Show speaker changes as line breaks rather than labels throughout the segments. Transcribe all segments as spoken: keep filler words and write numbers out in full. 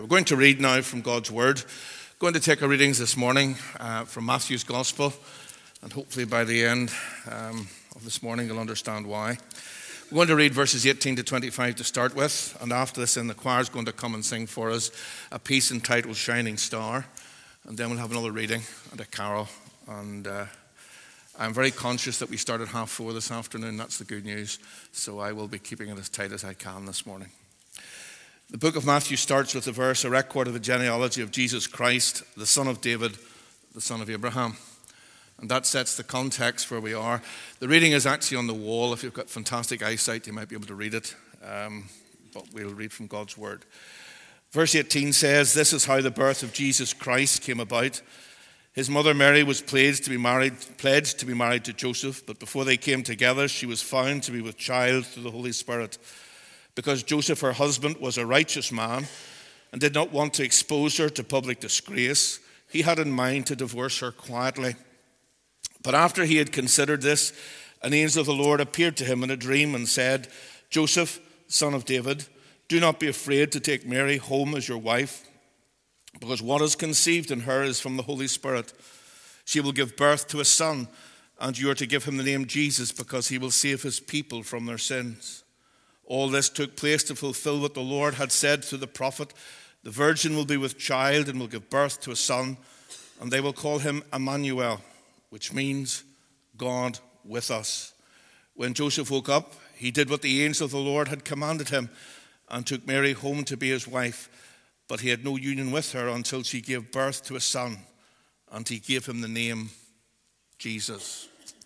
We're going to read now from God's Word. We're going to take our readings this morning uh, from Matthew's Gospel, and hopefully by the end um, of this morning you'll understand why. We're going to read verses eighteen to twenty-five to start with, and after this then the choir is going to come and sing for us a piece entitled Shining Star, and then we'll have another reading and a carol. And uh, I'm very conscious that we started half four this afternoon. That's the good news, so I will be keeping it as tight as I can this morning. The book of Matthew starts with the verse, a record of the genealogy of Jesus Christ, the son of David, the son of Abraham. And that sets the context where we are. The reading is actually on the wall. If you've got fantastic eyesight, you might be able to read it. Um, but we'll read from God's Word. Verse eighteen says, "This is how the birth of Jesus Christ came about. His mother Mary was pledged to be married, pledged to be married to Joseph, but before they came together, she was found to be with child through the Holy Spirit. Because Joseph, her husband, was a righteous man and did not want to expose her to public disgrace, he had in mind to divorce her quietly. But after he had considered this, an angel of the Lord appeared to him in a dream and said, 'Joseph, son of David, do not be afraid to take Mary home as your wife, because what is conceived in her is from the Holy Spirit. She will give birth to a son, and you are to give him the name Jesus, because he will save his people from their sins.' All this took place to fulfill what the Lord had said through the prophet. The virgin will be with child and will give birth to a son, and they will call him Emmanuel, which means God with us. When Joseph woke up, he did what the angel of the Lord had commanded him and took Mary home to be his wife. But he had no union with her until she gave birth to a son, and he gave him the name Jesus."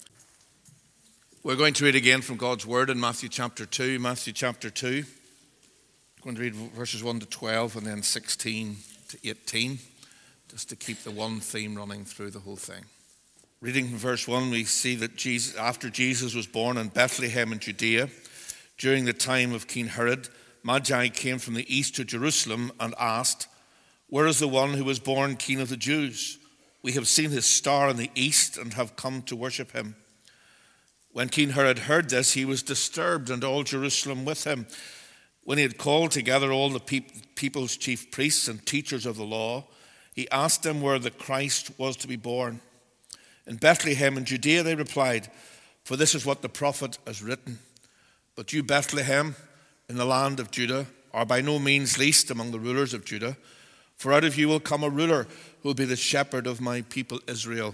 We're going to read again from God's Word in Matthew chapter two. Matthew chapter two. I'm going to read verses one to twelve and then sixteen to eighteen, just to keep the one theme running through the whole thing. Reading from verse one, we see that Jesus, after Jesus was born in Bethlehem in Judea, during the time of King Herod, Magi came from the east to Jerusalem and asked, "Where is the one who was born King of the Jews? We have seen his star in the east and have come to worship him." When King Herod heard this, he was disturbed, and all Jerusalem with him. When he had called together all the people's chief priests and teachers of the law, he asked them where the Christ was to be born. "In Bethlehem in Judea," they replied, "for this is what the prophet has written. But you, Bethlehem, in the land of Judah, are by no means least among the rulers of Judah, for out of you will come a ruler who will be the shepherd of my people Israel."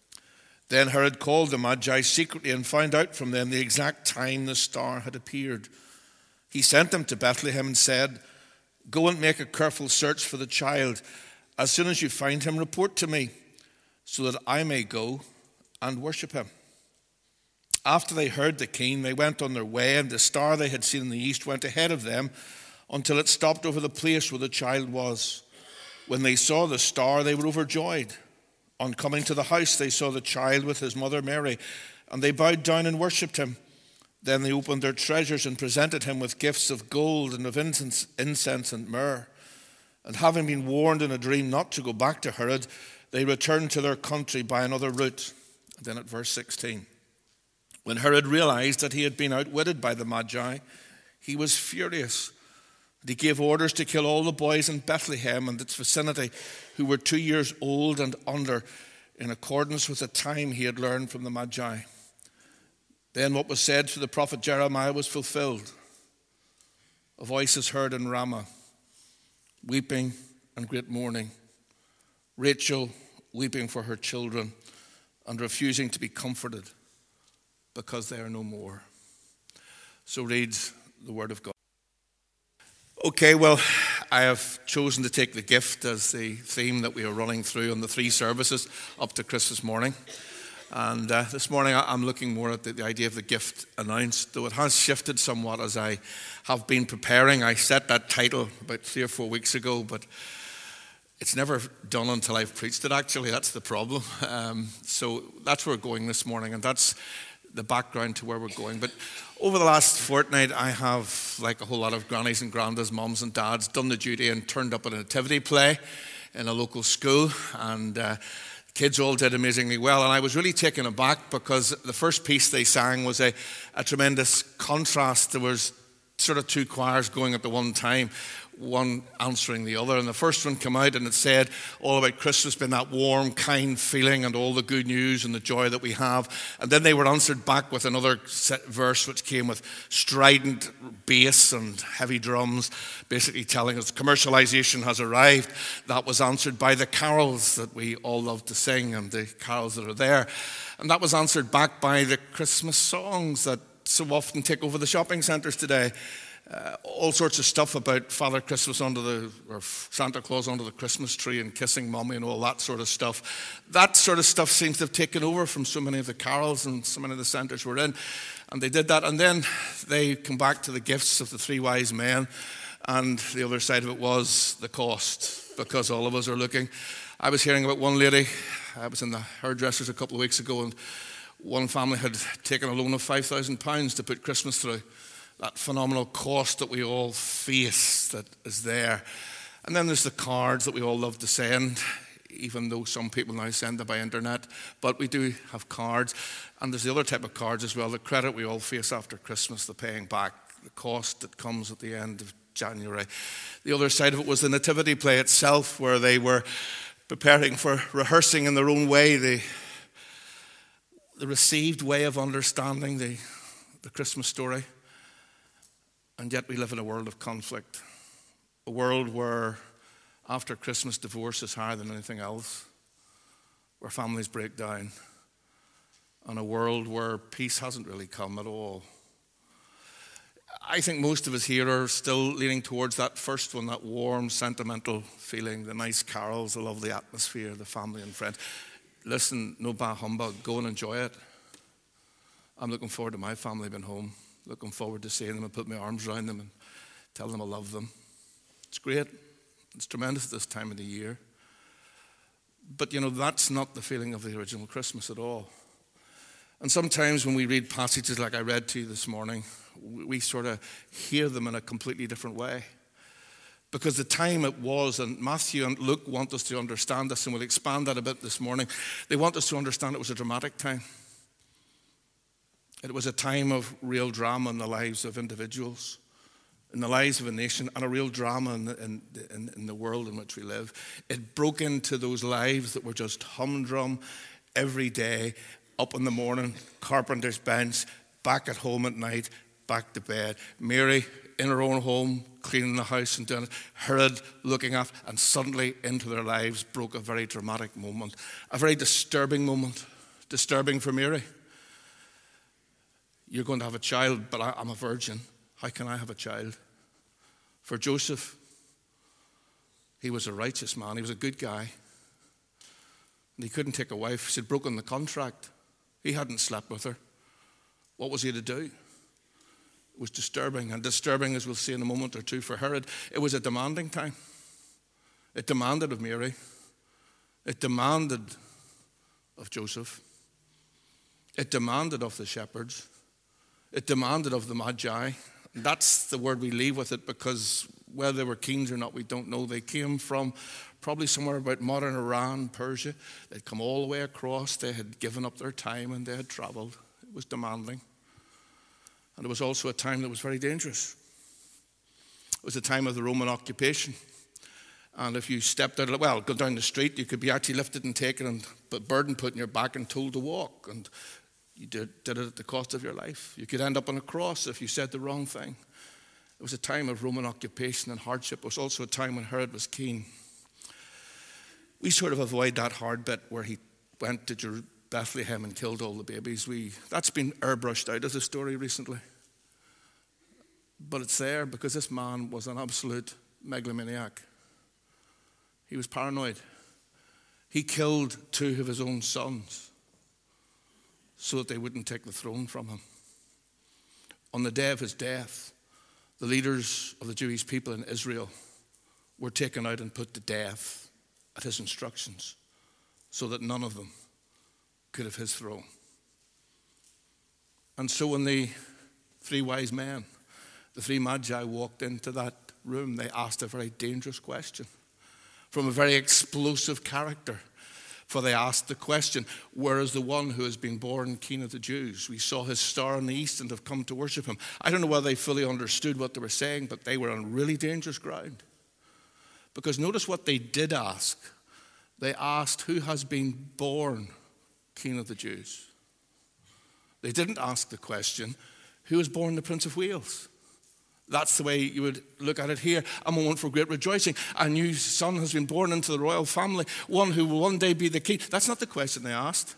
Then Herod called the Magi secretly and found out from them the exact time the star had appeared. He sent them to Bethlehem and said, "Go and make a careful search for the child. As soon as you find him, report to me, so that I may go and worship him." After they heard the king, they went on their way, and the star they had seen in the east went ahead of them until it stopped over the place where the child was. When they saw the star, they were overjoyed. On coming to the house, they saw the child with his mother Mary, and they bowed down and worshipped him. Then they opened their treasures and presented him with gifts of gold and of incense, incense and myrrh. And having been warned in a dream not to go back to Herod, they returned to their country by another route. And then at verse sixteen, when Herod realized that he had been outwitted by the Magi, he was furious. And he gave orders to kill all the boys in Bethlehem and its vicinity who were two years old and under, in accordance with the time he had learned from the Magi. Then what was said through the prophet Jeremiah was fulfilled. A voice is heard in Ramah, weeping and great mourning, Rachel weeping for her children and refusing to be comforted because they are no more. So reads the word of God. Okay, well, I have chosen to take the gift as the theme that we are running through on the three services up to Christmas morning. And uh, this morning I'm looking more at the, the idea of the gift announced, though it has shifted somewhat as I have been preparing. I set that title about three or four weeks ago, but it's never done until I've preached it, actually. That's the problem. Um, so that's where we're going this morning, and that's the background to where we're going. But over the last fortnight, I have, like a whole lot of grannies and grandas, mums and dads, done the duty and turned up a nativity play in a local school, and uh, kids all did amazingly well. And I was really taken aback because the first piece they sang was a, a tremendous contrast. There was sort of two choirs going at the one time, one answering the other. And the first one came out and it said all about Christmas being that warm, kind feeling and all the good news and the joy that we have. And then they were answered back with another set verse which came with strident bass and heavy drums, basically telling us commercialization has arrived. That was answered by the carols that we all love to sing and the carols that are there. And that was answered back by the Christmas songs that so often take over the shopping centres today. Uh, all sorts of stuff about Father Christmas under the, or Santa Claus under the Christmas tree and kissing mommy and all that sort of stuff. That sort of stuff seems to have taken over from so many of the carols and so many of the centres we're in. And they did that. And then they come back to the gifts of the three wise men. And the other side of it was the cost, because all of us are looking. I was hearing about one lady. I was in the hairdressers a couple of weeks ago, and one family had taken a loan of five thousand pounds to put Christmas through. That phenomenal cost that we all face that is there. And then there's the cards that we all love to send, even though some people now send them by internet. But we do have cards. And there's the other type of cards as well, the credit we all face after Christmas, the paying back, the cost that comes at the end of January. The other side of it was the nativity play itself, where they were preparing for rehearsing in their own way, the, the received way of understanding the, the Christmas story. And yet we live in a world of conflict, a world where after Christmas divorce is higher than anything else, where families break down, and a world where peace hasn't really come at all. I think most of us here are still leaning towards that first one, that warm, sentimental feeling, the nice carols, the lovely atmosphere, the family and friends. Listen, no bah humbug, go and enjoy it. I'm looking forward to my family being home. Looking forward to seeing them and put my arms around them and tell them I love them. It's great. It's tremendous at this time of the year. But, you know, that's not the feeling of the original Christmas at all. And sometimes when we read passages like I read to you this morning, we sort of hear them in a completely different way. Because the time it was, and Matthew and Luke want us to understand this, and we'll expand that a bit this morning. They want us to understand it was a dramatic time. It was a time of real drama in the lives of individuals, in the lives of a nation, and a real drama in the, in, in, in the world in which we live. It broke into those lives that were just humdrum every day, up in the morning, carpenter's bench, back at home at night, back to bed. Mary in her own home, cleaning the house and doing it. Herod looking after, and suddenly into their lives broke a very dramatic moment, a very disturbing moment, disturbing for Mary. You're going to have a child, but I, I'm a virgin. How can I have a child? For Joseph, he was a righteous man. He was a good guy. And he couldn't take a wife. She'd broken the contract. He hadn't slept with her. What was he to do? It was disturbing. And disturbing, as we'll see in a moment or two, for Herod. It was a demanding time. It demanded of Mary. It demanded of Joseph. It demanded of the shepherds. It demanded of the Magi. That's the word we leave with it, because whether they were kings or not, we don't know. They came from probably somewhere about modern Iran, Persia. They'd come all the way across. They had given up their time and they had traveled. It was demanding. And it was also a time that was very dangerous. It was a time of the Roman occupation. And if you stepped out, well, go down the street, you could be actually lifted and taken and put burden put in your back and told to walk. And you did, did it at the cost of your life. You could end up on a cross if you said the wrong thing. It was a time of Roman occupation and hardship. It was also a time when Herod was king. We sort of avoid that hard bit where he went to Jer- Bethlehem and killed all the babies. We That's been airbrushed out of the story recently. But it's there because this man was an absolute megalomaniac. He was paranoid. He killed two of his own sons so that they wouldn't take the throne from him. On the day of his death, the leaders of the Jewish people in Israel were taken out and put to death at his instructions so that none of them could have his throne. And so when the three wise men, the three magi, walked into that room, they asked a very dangerous question from a very explosive character. For they asked the question, where is the one who has been born King of the Jews? We saw his star in the east and have come to worship him. I don't know whether they fully understood what they were saying, but they were on really dangerous ground. Because notice what they did ask. They asked, who has been born King of the Jews? They didn't ask the question, who was born the Prince of Wales? That's the way you would look at it here. A moment for great rejoicing. A new son has been born into the royal family, one who will one day be the king. That's not the question they asked.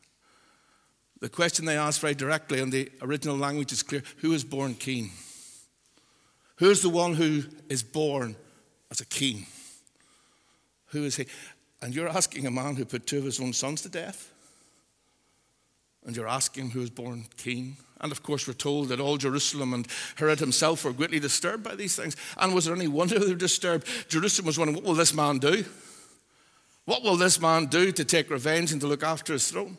The question they asked very directly, and the original language is clear, who is born king? Who is the one who is born as a king? Who is he? And you're asking a man who put two of his own sons to death? And you're asking who is born king? And of course, we're told that all Jerusalem and Herod himself were greatly disturbed by these things. And was there any wonder they were disturbed? Jerusalem was wondering, what will this man do? What will this man do to take revenge and to look after his throne?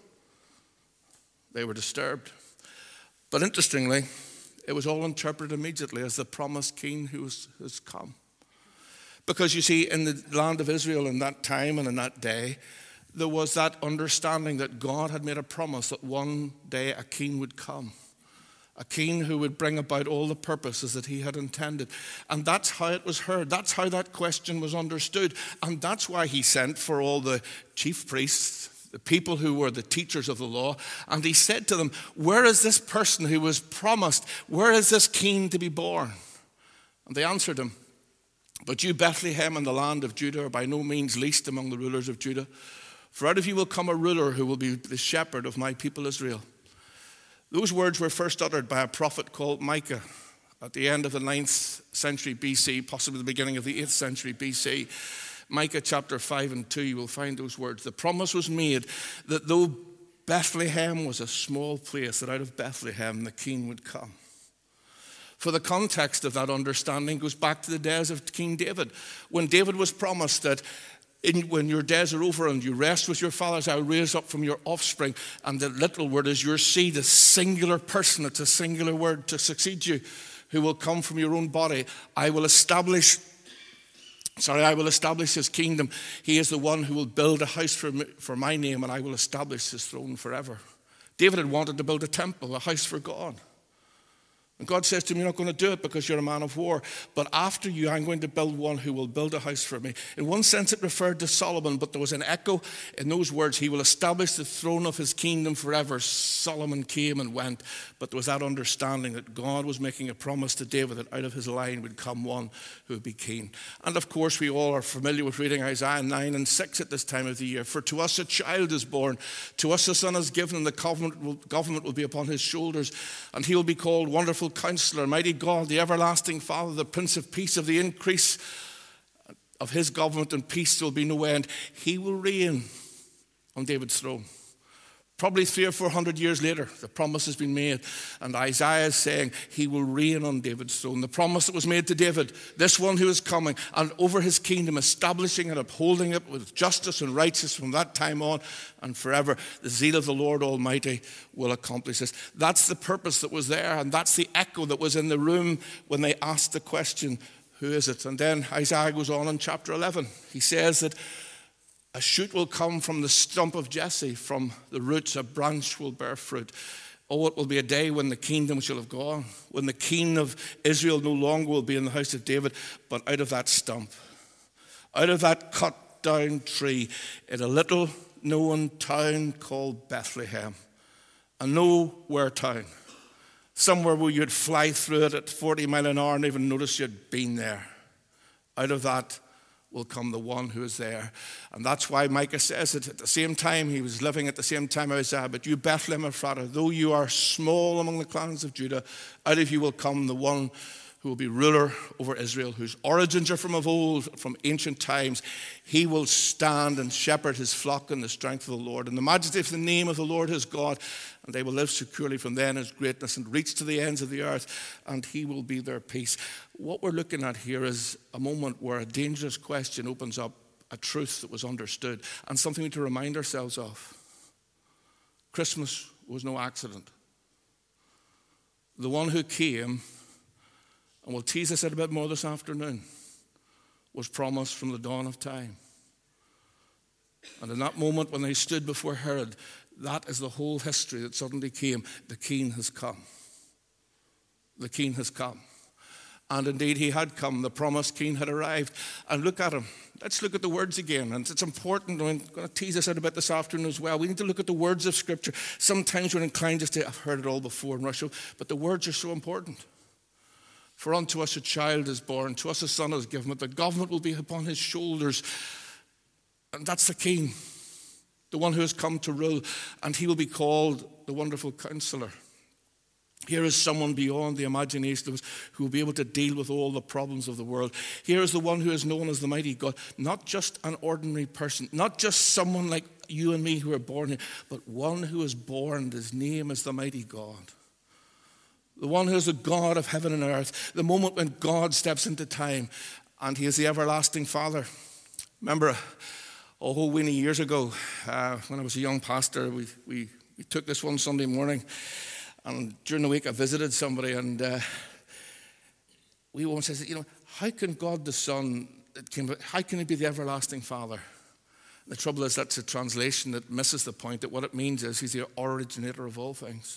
They were disturbed. But interestingly, it was all interpreted immediately as the promised king who was, has come. Because you see, in the land of Israel in that time and in that day, there was that understanding that God had made a promise that one day a king would come. A king who would bring about all the purposes that he had intended. And that's how it was heard. That's how that question was understood. And that's why he sent for all the chief priests, the people who were the teachers of the law. And he said to them, where is this person who was promised? Where is this king to be born? And they answered him, but you, Bethlehem, in the land of Judah, are by no means least among the rulers of Judah. For out of you will come a ruler who will be the shepherd of my people Israel. Those words were first uttered by a prophet called Micah at the end of the ninth century B C, possibly the beginning of the eighth century B C. Micah chapter five and two, you will find those words. The promise was made that though Bethlehem was a small place, that out of Bethlehem the king would come. For the context of that understanding goes back to the days of King David, when David was promised that In, when your days are over and you rest with your fathers, I will raise up from your offspring. And the literal word is your seed, a singular person. It's a singular word to succeed you, who will come from your own body. I will establish, sorry, I will establish his kingdom. He is the one who will build a house for, me, for my name, and I will establish his throne forever. David had wanted to build a temple, a house for God. And God says to him, you're not going to do it because you're a man of war. But after you, I'm going to build one who will build a house for me. In one sense, it referred to Solomon, but there was an echo in those words. He will establish the throne of his kingdom forever. Solomon came and went. But there was that understanding that God was making a promise to David that out of his line would come one who would be king. And of course, we all are familiar with reading Isaiah nine and six at this time of the year. For to us a child is born. To us a son is given, and the government will, government will be upon his shoulders. And he will be called Wonderful Counselor, Mighty God, the Everlasting Father, the Prince of Peace. Of the increase of his government and peace there will be no end. He will reign on David's throne. Probably three or four hundred years later, the promise has been made. And Isaiah is saying he will reign on David's throne. The promise that was made to David, this one who is coming, and over his kingdom, establishing and upholding it with justice and righteousness from that time on and forever. The zeal of the Lord Almighty will accomplish this. That's the purpose that was there, and that's the echo that was in the room when they asked the question, who is it? And then Isaiah goes on in chapter eleven. He says that a shoot will come from the stump of Jesse, from the roots a branch will bear fruit. Oh, it will be a day when the kingdom shall have gone, when the king of Israel no longer will be in the house of David, but out of that stump, out of that cut down tree, in a little known town called Bethlehem, a nowhere town, somewhere where you'd fly through it at forty mile an hour and even notice you'd been there. Out of that will come the one who is there. And that's why Micah says it at the same time. He was living at the same time Isaiah. But you, Bethlehem Ephratah, though you are small among the clans of Judah, out of you will come the one who will be ruler over Israel, whose origins are from of old, from ancient times. He will stand and shepherd his flock in the strength of the Lord, in the majesty of the name of the Lord his God. And they will live securely from then his greatness and reach to the ends of the earth, and he will be their peace. What we're looking at here is a moment where a dangerous question opens up a truth that was understood and something to remind ourselves of. Christmas was no accident. The one who came, and we'll tease this out a bit more this afternoon, was promised from the dawn of time. And in that moment when they stood before Herod, that is the whole history that suddenly came. The King has come. The King has come. And indeed he had come. The promised King had arrived. And look at him. Let's look at the words again. And it's important. I'm going to tease this out a bit this afternoon as well. We need to look at the words of Scripture. Sometimes we're inclined to say, I've heard it all before in Russia. But the words are so important. For unto us a child is born, to us a son is given, but the government will be upon his shoulders. And that's the King, the one who has come to rule. And he will be called the Wonderful Counselor. Here is someone beyond the imagination of us who will be able to deal with all the problems of the world. Here is the one who is known as the mighty God. Not just an ordinary person, not just someone like you and me who are born here, but one who is born. His name is the mighty God. The one who is the God of heaven and earth. The moment when God steps into time, and he is the everlasting Father. Remember, a whole weeny years ago, uh, when I was a young pastor, we, we, we took this one Sunday morning. And during the week, I visited somebody, and uh, we once said, you know, how can God the Son, how can he be the everlasting Father? The trouble is that's a translation that misses the point, that what it means is he's the originator of all things.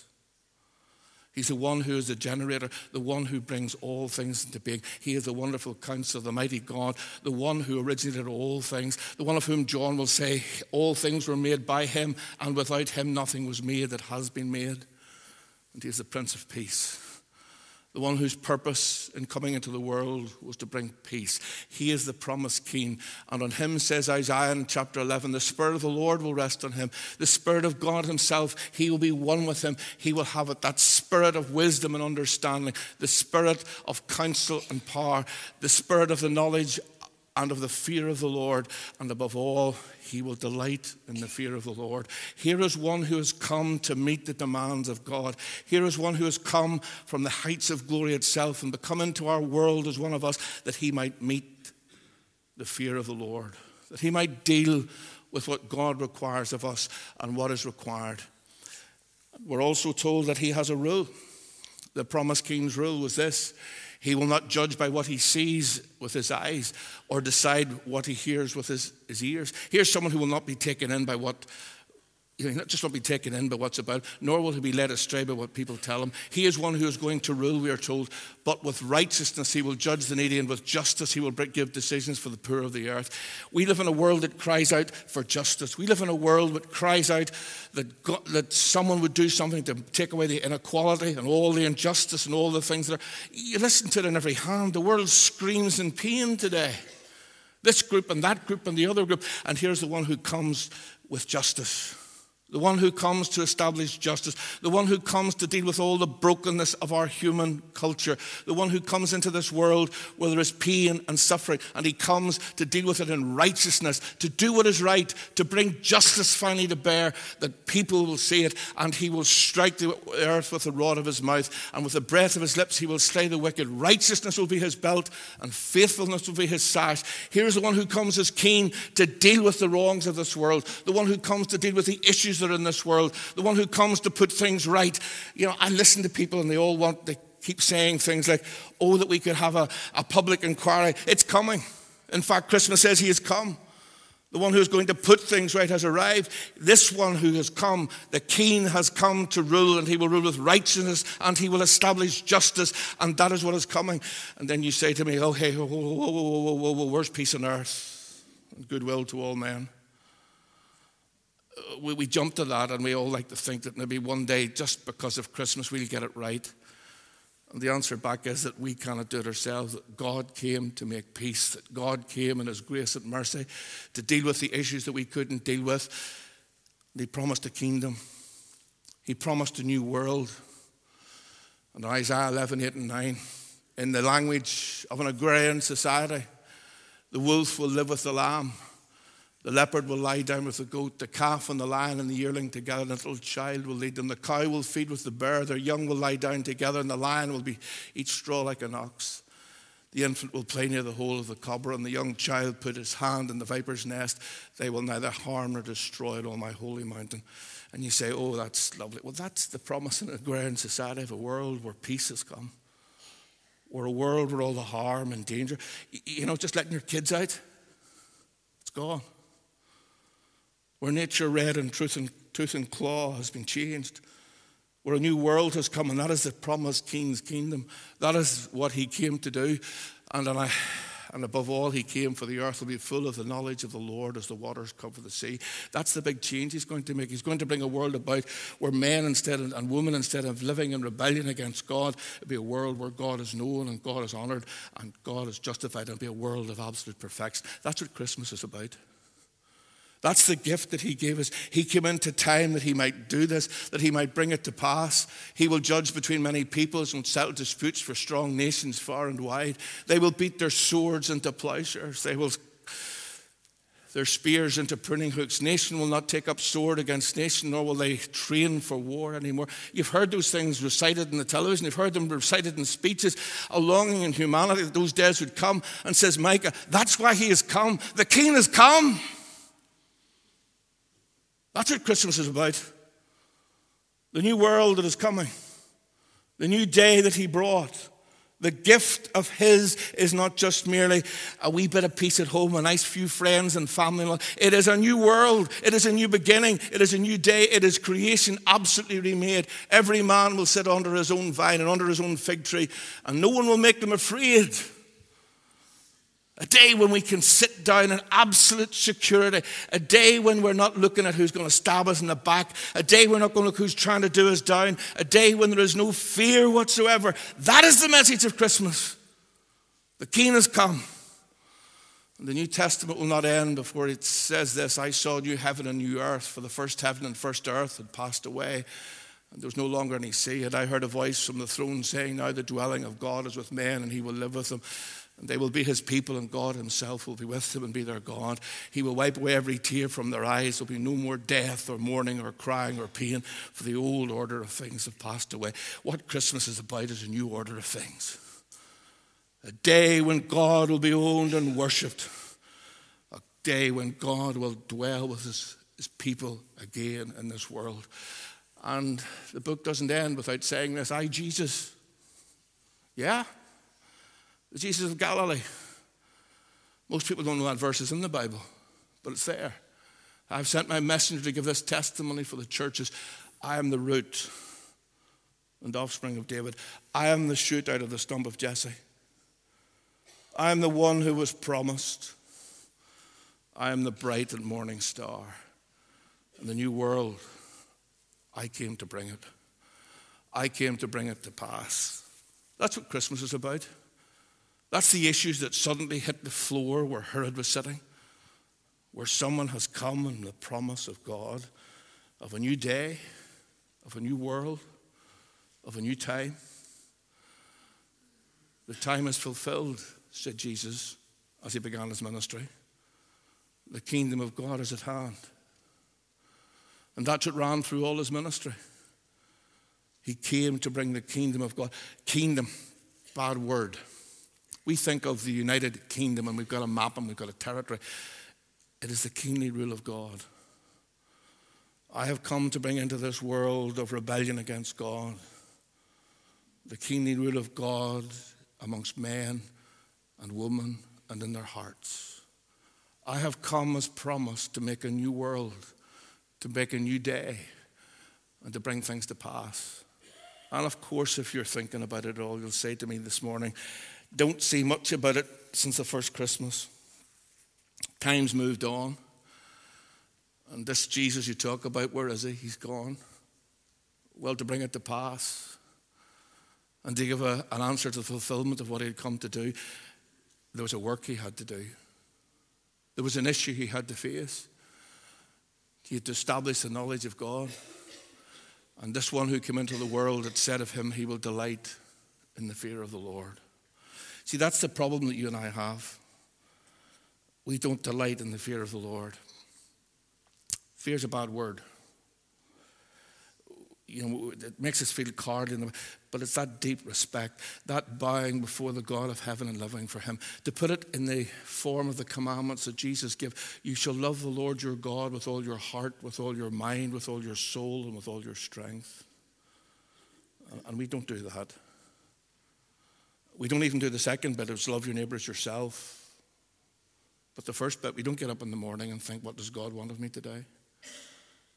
He's the one who is the generator, the one who brings all things into being. He is the wonderful counselor, the mighty God, the one who originated all things, the one of whom John will say, all things were made by him, and without him nothing was made that has been made. And he is the Prince of Peace, the one whose purpose in coming into the world was to bring peace. He is the promised King. And on him, says Isaiah in chapter eleven, the Spirit of the Lord will rest on him. The Spirit of God himself, he will be one with him. He will have it, that spirit of wisdom and understanding, the spirit of counsel and power, the spirit of the knowledge and of the fear of the Lord, and above all, he will delight in the fear of the Lord. Here is one who has come to meet the demands of God. Here is one who has come from the heights of glory itself and to come into our world as one of us, that he might meet the fear of the Lord, that he might deal with what God requires of us and what is required. We're also told that he has a rule. The promised King's rule was this: he will not judge by what he sees with his eyes or decide what he hears with his, his ears. Here's someone who will not be taken in by what, you know, not just won't be taken in by what's about, nor will he be led astray by what people tell him. He is one who is going to rule, we are told, but with righteousness he will judge the needy, and with justice he will give decisions for the poor of the earth. We live in a world that cries out for justice. We live in a world that cries out that God, that someone would do something to take away the inequality and all the injustice and all the things that are. You listen to it in every hand. The world screams in pain today. This group and that group and the other group. And here's the one who comes with justice. The one who comes to establish justice, the one who comes to deal with all the brokenness of our human culture, the one who comes into this world where there is pain and suffering, and he comes to deal with it in righteousness, to do what is right, to bring justice finally to bear, that people will see it, and he will strike the earth with the rod of his mouth, and with the breath of his lips he will slay the wicked. Righteousness will be his belt, and faithfulness will be his sash. Here is the one who comes as king to deal with the wrongs of this world, the one who comes to deal with the issues that are in this world, the one who comes to put things right. You know, I listen to people and they all want, they keep saying things like, oh, that we could have a, a public inquiry. It's coming. In fact, Christmas says he has come. The one who is going to put things right has arrived. This one who has come, the King, has come to rule, and he will rule with righteousness, and he will establish justice, and that is what is coming. And then you say to me, oh, hey, whoa, whoa, whoa, whoa, whoa, whoa, where's peace on earth and goodwill to all men? We, we jump to that, and we all like to think that maybe one day, just because of Christmas, we'll get it right. And the answer back is that we cannot do it ourselves, that God came to make peace, that God came in his grace and mercy to deal with the issues that we couldn't deal with. And he promised a kingdom. He promised a new world. And Isaiah eleven, eight and nine, in the language of an agrarian society, the wolf will live with the lamb. The leopard will lie down with the goat, the calf and the lion and the yearling together, and a little child will lead them. The cow will feed with the bear, their young will lie down together, and the lion will be eat straw like an ox. The infant will play near the hole of the cobra, and the young child put his hand in the viper's nest. They will neither harm nor destroy it on my holy mountain. And you say, oh, that's lovely. Well, that's the promise in an agrarian society of a world where peace has come. Or a world where all the harm and danger, you know, just letting your kids out, it's gone. where nature red and truth and, tooth and claw has been changed, where a new world has come, and that is the promised King's kingdom. That is what he came to do. And, and, I, and above all, he came for the earth will be full of the knowledge of the Lord as the waters cover the sea. That's the big change he's going to make. He's going to bring a world about where men instead of, and women, instead of living in rebellion against God, it'll be a world where God is known and God is honored and God is justified, and it'll be a world of absolute perfection. That's what Christmas is about. That's the gift that he gave us. He came into time that he might do this, that he might bring it to pass. He will judge between many peoples and settle disputes for strong nations far and wide. They will beat their swords into plowshares. They will their spears into pruning hooks. Nation will not take up sword against nation, nor will they train for war anymore. You've heard those things recited in the television. You've heard them recited in speeches. A longing in humanity that those days would come. And says Micah, that's why he has come. The King has come. That's what Christmas is about. The new world that is coming. The new day that he brought. The gift of his is not just merely a wee bit of peace at home, a nice few friends and family. It is a new world. It is a new beginning. It is a new day. It is creation absolutely remade. Every man will sit under his own vine and under his own fig tree, and no one will make them afraid. A day when we can sit down in absolute security. A day when we're not looking at who's going to stab us in the back. A day we're not going to look who's trying to do us down. A day when there is no fear whatsoever. That is the message of Christmas. The King has come. And the New Testament will not end before it says this, I saw new heaven and new earth, for the first heaven and first earth had passed away. And there was no longer any sea. And I heard a voice from the throne saying, now the dwelling of God is with men, and he will live with them. And they will be his people, and God himself will be with them and be their God. He will wipe away every tear from their eyes. There will be no more death or mourning or crying or pain, for the old order of things have passed away. What Christmas is about is a new order of things. A day when God will be owned and worshipped. A day when God will dwell with his, his people again in this world. And the book doesn't end without saying this, I, Jesus. Yeah? The Jesus of Galilee. Most people don't know that verse is in the Bible, but it's there. I've sent my messenger to give this testimony for the churches. I am the root and offspring of David. I am the shoot out of the stump of Jesse. I am the one who was promised. I am the bright and morning star. And the new world, I came to bring it. I came to bring it to pass. That's what Christmas is about. That's the issues that suddenly hit the floor where Herod was sitting, where someone has come in the promise of God, of a new day, of a new world, of a new time. The time is fulfilled, said Jesus as he began his ministry. The kingdom of God is at hand. And that's what ran through all his ministry. He came to bring the kingdom of God. Kingdom, bad word. We think of the United Kingdom and we've got a map and we've got a territory. It is the kingly rule of God. I have come to bring into this world of rebellion against God the kingly rule of God amongst men and women and in their hearts. I have come as promised to make a new world, to make a new day, and to bring things to pass. And of course, if you're thinking about it all, you'll say to me this morning, don't see much about it since the first Christmas. Time's moved on. And this Jesus you talk about, where is he? He's gone. Well, to bring it to pass and to give a, an answer to the fulfillment of what he had come to do, there was a work he had to do. There was an issue he had to face. He had to establish the knowledge of God. And this one who came into the world had said of him, he will delight in the fear of the Lord. See, that's the problem that you and I have. We don't delight in the fear of the Lord. Fear is a bad word. You know, it makes us feel cowardly, but it's that deep respect, that bowing before the God of heaven and living for him. To put it in the form of the commandments that Jesus gave, you shall love the Lord your God with all your heart, with all your mind, with all your soul, and with all your strength. And we don't do that. We don't even do the second bit, it's love your neighbor as yourself. But the first bit, we don't get up in the morning and think, what does God want of me today?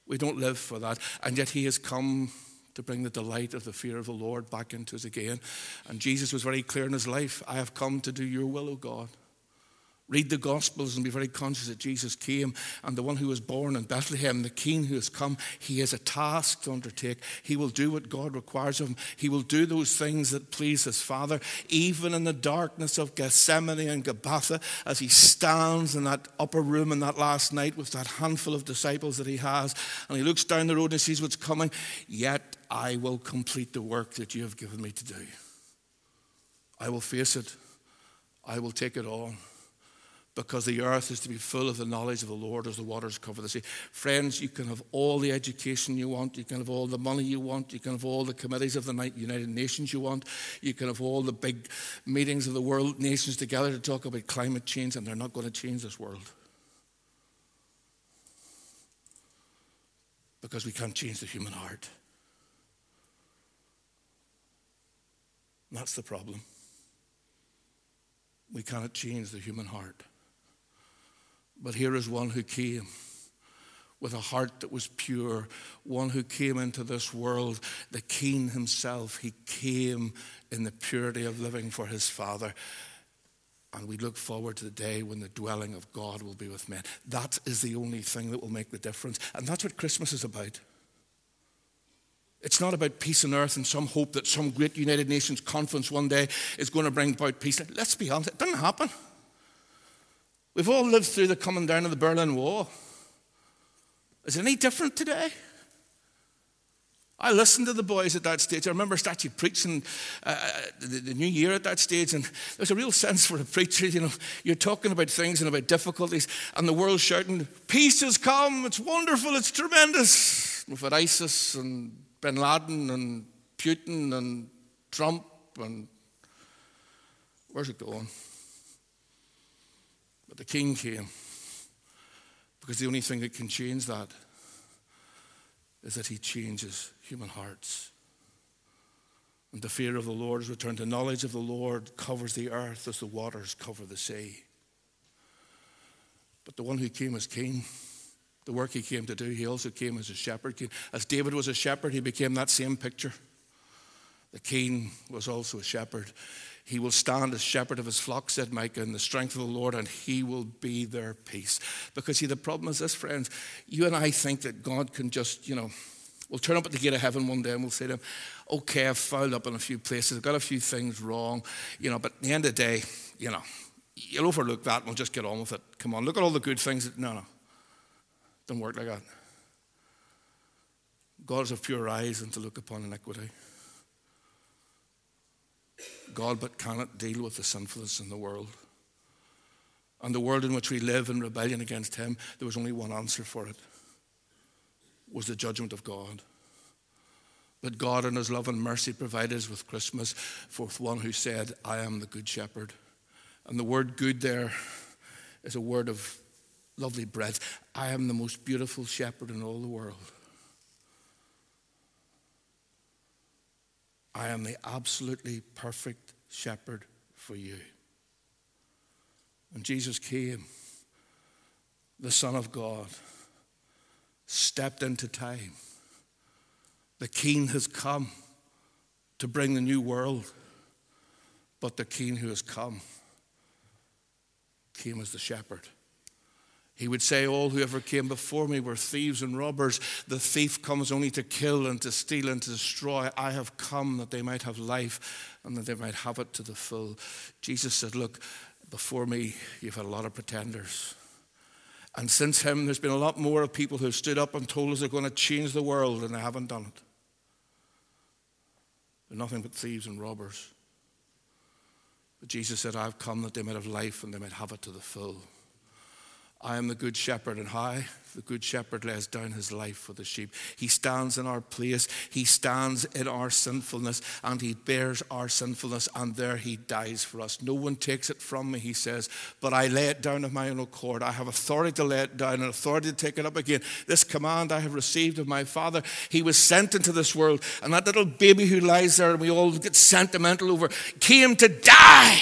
We don't live for that. And yet he has come to bring the delight of the fear of the Lord back into us again. And Jesus was very clear in his life. I have come to do your will, O God. Read the Gospels and be very conscious that Jesus came, and the one who was born in Bethlehem, the King who has come, he has a task to undertake. He will do what God requires of him. He will do those things that please his Father, even in the darkness of Gethsemane and Gabbatha, as he stands in that upper room in that last night with that handful of disciples that he has, and he looks down the road and he sees what's coming. Yet I will complete the work that you have given me to do. I will face it. I will take it on. Because the earth is to be full of the knowledge of the Lord as the waters cover the sea. Friends, you can have all the education you want. You can have all the money you want. You can have all the committees of the United Nations you want. You can have all the big meetings of the world nations together to talk about climate change, and they're not going to change this world. Because we can't change the human heart. And that's the problem. We cannot change the human heart. But here is one who came with a heart that was pure, one who came into this world, the King himself. He came in the purity of living for his Father. And we look forward to the day when the dwelling of God will be with men. That is the only thing that will make the difference. And that's what Christmas is about. It's not about peace on earth and some hope that some great United Nations conference one day is going to bring about peace. Let's be honest, it didn't happen. We've all lived through the coming down of the Berlin Wall. Is it any different today? I listened to the boys at that stage. I remember actually preaching uh, the, the new year at that stage, and there's a real sense for a preacher. You know, you're talking about things and about difficulties, and the world's shouting, peace has come, it's wonderful, it's tremendous. We've had ISIS and Bin Laden and Putin and Trump, and where's it going? But the King came, because the only thing that can change that is that he changes human hearts. And the fear of the Lord is returned. The knowledge of the Lord covers the earth as the waters cover the sea. But the one who came as King, the work he came to do, he also came as a shepherd. As David was a shepherd, he became that same picture. The King was also a shepherd. He will stand as shepherd of his flock, said Micah, in the strength of the Lord, and he will be their peace. Because see, the problem is this, friends. You and I think that God can just, you know, we'll turn up at the gate of heaven one day and we'll say to him, okay, I've fouled up in a few places. I've got a few things wrong. You know, but at the end of the day, you know, you'll overlook that and we'll just get on with it. Come on, look at all the good things. That, no, no. Don't work like that. God is of pure eyes and to look upon iniquity. God but cannot deal with the sinfulness in the world. And the world in which we live in rebellion against him, there was only one answer for it. Was the judgment of God. But God in his love and mercy provided us with Christmas for one who said, I am the good shepherd. And the word good there is a word of lovely breadth. I am the most beautiful shepherd in all the world. I am the absolutely perfect shepherd for you. And Jesus came, the Son of God, stepped into time. The King has come to bring the new world, but the King who has come came as the shepherd. He would say, all who ever came before me were thieves and robbers. The thief comes only to kill and to steal and to destroy. I have come that they might have life and that they might have it to the full. Jesus said, look, before me, you've had a lot of pretenders. And since him, there's been a lot more of people who have stood up and told us they're going to change the world, and they haven't done it. They're nothing but thieves and robbers. But Jesus said, I've come that they might have life and they might have it to the full. I am the good shepherd, and how? The good shepherd lays down his life for the sheep. He stands in our place. He stands in our sinfulness, and he bears our sinfulness, and there he dies for us. No one takes it from me, he says, but I lay it down of my own accord. I have authority to lay it down and authority to take it up again. This command I have received of my Father. He was sent into this world, and that little baby who lies there, and we all get sentimental over, came to die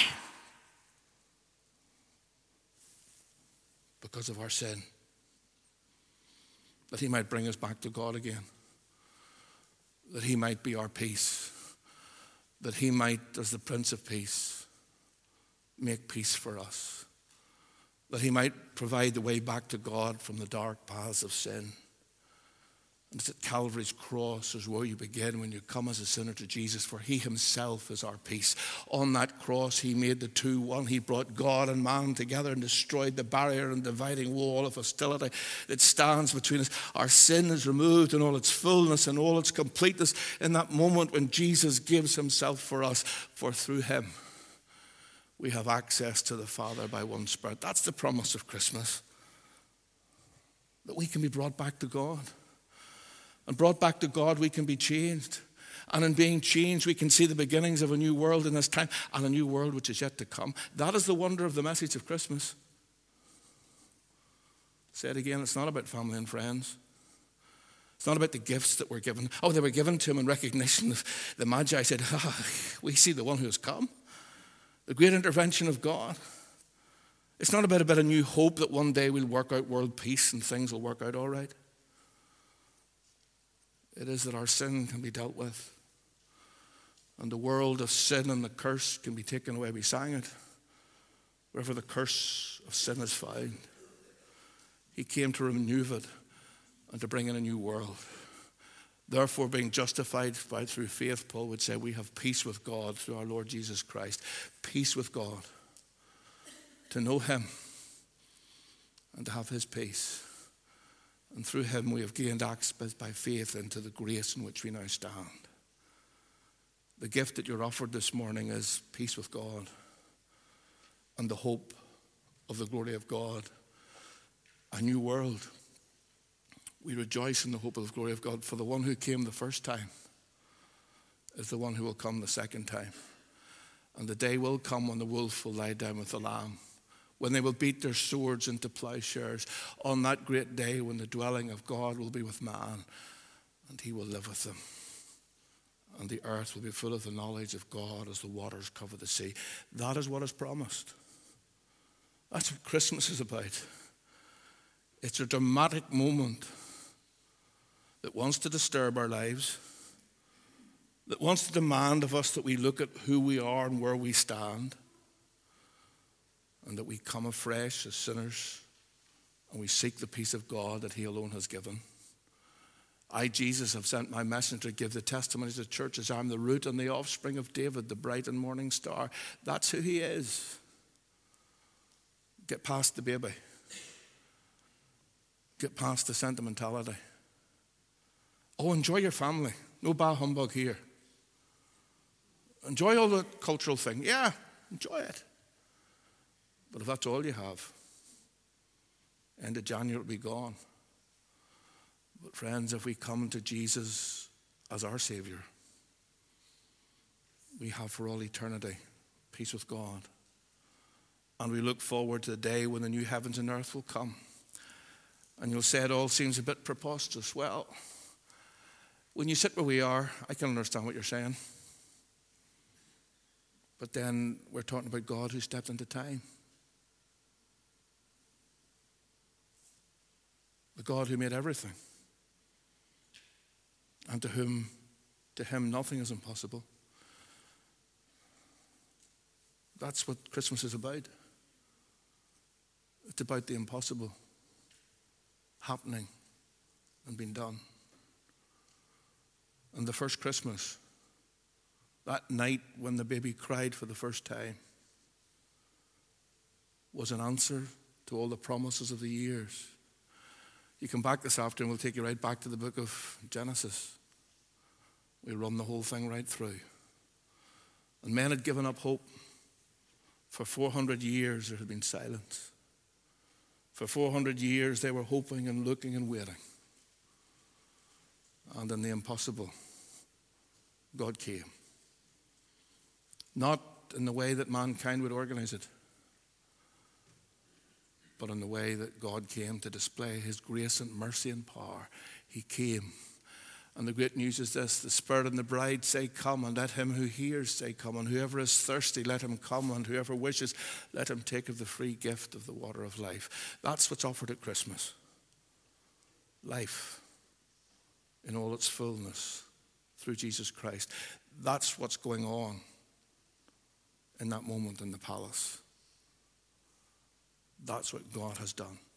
because of our sin. that he might bring us back to God again, that he might be our peace, that he might, as the Prince of Peace, make peace for us, that he might provide the way back to God from the dark paths of sin. And it's at Calvary's cross is where you begin when you come as a sinner to Jesus, for he himself is our peace. On that cross, he made the two one. He brought God and man together and destroyed the barrier and dividing wall of hostility that stands between us. Our sin is removed in all its fullness and all its completeness in that moment when Jesus gives himself for us, for through him we have access to the Father by one Spirit. That's the promise of Christmas, that we can be brought back to God. And brought back to God, we can be changed. And in being changed, we can see the beginnings of a new world in this time and a new world which is yet to come. That is the wonder of the message of Christmas. Say it again, it's not about family and friends. It's not about the gifts that were given. Oh, they were given to him in recognition of the Magi said, ah, we see the one who has come. The great intervention of God. It's not about a bit of new hope that one day we'll work out world peace and things will work out all right. It is that our sin can be dealt with. And the world of sin and the curse can be taken away. We sang it. Wherever the curse of sin is found, he came to remove it and to bring in a new world. Therefore, being justified by through faith, Paul would say, we have peace with God through our Lord Jesus Christ. Peace with God. To know him and to have his peace. And through him we have gained access by faith into the grace in which we now stand. The gift that you're offered this morning is peace with God and the hope of the glory of God. A new world. We rejoice in the hope of the glory of God, for the one who came the first time is the one who will come the second time. And the day will come when the wolf will lie down with the lamb, when they will beat their swords into plowshares, on that great day when the dwelling of God will be with man, and he will live with them. And the earth will be full of the knowledge of God as the waters cover the sea. That is what is promised. That's what Christmas is about. It's a dramatic moment that wants to disturb our lives, that wants to demand of us that we look at who we are and where we stand, and that we come afresh as sinners and we seek the peace of God that he alone has given. I, Jesus, have sent my messenger to give the testimony to the churches. I'm the root and the offspring of David, the bright and morning star. That's who he is. Get past the baby. Get past the sentimentality. Oh, enjoy your family. No bah humbug here. Enjoy all the cultural thing. Yeah, enjoy it. But if that's all you have, end of January will be gone. But friends, if we come to Jesus as our Savior, we have for all eternity peace with God. And we look forward to the day when the new heavens and earth will come. And you'll say it all seems a bit preposterous. Well, when you sit where we are, I can understand what you're saying. But then we're talking about God who stepped into time. The God who made everything. And to whom, to him, nothing is impossible. That's what Christmas is about. It's about the impossible happening and being done. And the first Christmas, that night when the baby cried for the first time, was an answer to all the promises of the years. You come back this afternoon, we'll take you right back to the book of Genesis. We run the whole thing right through. And men had given up hope. For four hundred years there had been silence. For four hundred years they were hoping and looking and waiting. And in the impossible, God came. Not in the way that mankind would organize it, but in the way that God came to display his grace and mercy and power. He came. And the great news is this: the Spirit and the bride say, come, and let him who hears say, come, and whoever is thirsty, let him come, and whoever wishes, let him take of the free gift of the water of life. That's what's offered at Christmas. life in all its fullness through Jesus Christ. That's what's going on in that moment in the palace. That's what God has done.